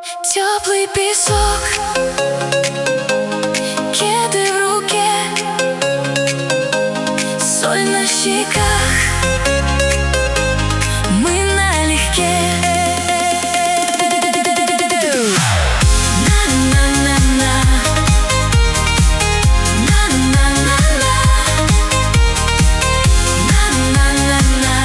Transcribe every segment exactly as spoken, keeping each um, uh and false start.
Теплый песок, кеды в руке, соль на щеках, мы налегке. На-на-на-на, на-на-на-на, на-на-на-на.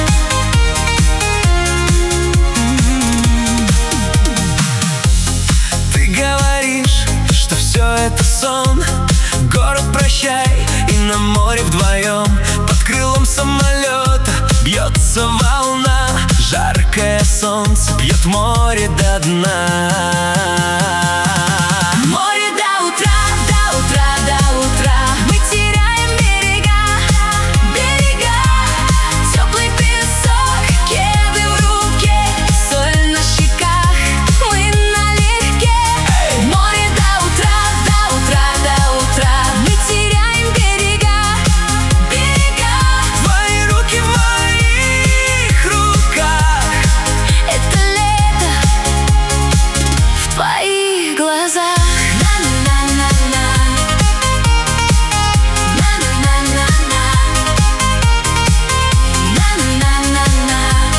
Ты говоришь, что все это сон. Город прощай, и на море вдвоем под крылом самолета бьется волна. Жаркое солнце пьет море до дна. Море до утра, до утра, до утра, мы теряем берега, берега. Теплый песок, кеды в руке, соль на щеках, мы налегке. Море до утра, до утра, до утра, мы теряем берега, берега. Твои руки в моих руках, Это лето в твоих глазах. На-на-на-на-на, на-на-на-на-на, на-на-на-на-на.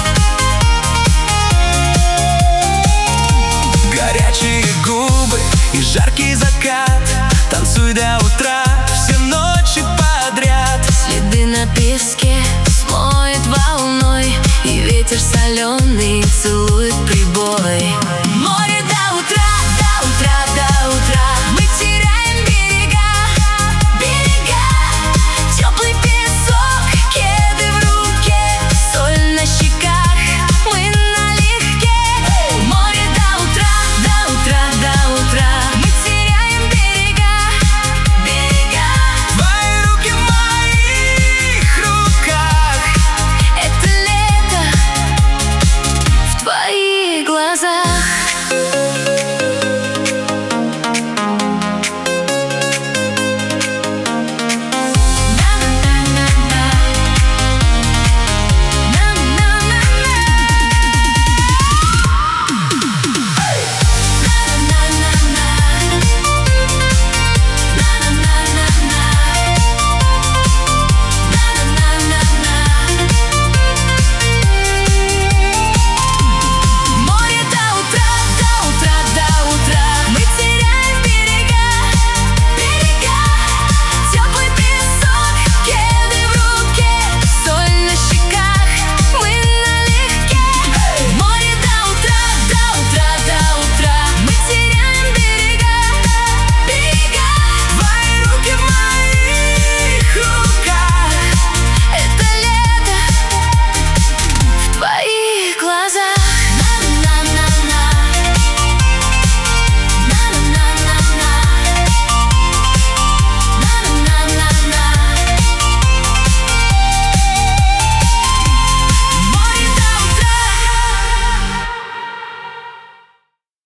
горячие губы и жаркий закат. Танцуй до утра, все ночи подряд. Следы на песке смоет волной, и ветер соленый целует.